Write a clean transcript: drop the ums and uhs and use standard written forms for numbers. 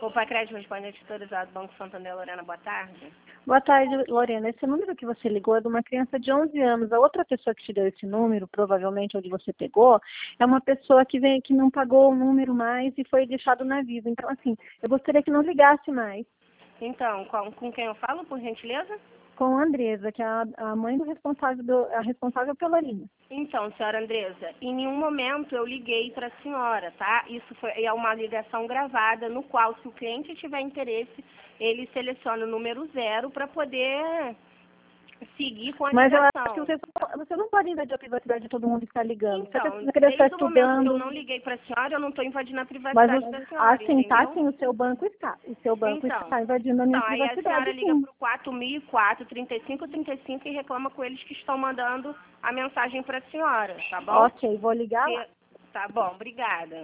O Pacred Respondente Autorizado, Banco Santander, Lorena, boa tarde. Boa tarde, Lorena. Esse número que você ligou é de uma criança de 11 anos. A outra pessoa que te deu esse número, provavelmente onde você pegou, é uma pessoa que não pagou o número mais e foi deixado na vida. Então, assim, eu gostaria que não ligasse mais. Então, com quem eu falo, por gentileza? Com a Andresa, que é a mãe do responsável, a responsável pela linha. Então, senhora Andresa, em nenhum momento eu liguei para a senhora, tá? Isso é uma ligação gravada, no qual, se o cliente tiver interesse, ele seleciona o número 0 para poder seguir com a Mas eu ligação. acho que você não pode invadir a privacidade de todo mundo que está ligando. Então, Você queria estar desde o momento que eu estudando. não liguei para a senhora, eu não estou invadindo a Mas privacidade da senhora, assim, tá? entendeu? Sim, o seu banco está. O seu banco Então, está invadindo a minha aí a senhora privacidade, liga sim. para o 4004 3535 e reclama com eles que estão mandando a mensagem para a senhora, tá bom? Ok, vou ligar lá. Tá bom, obrigada.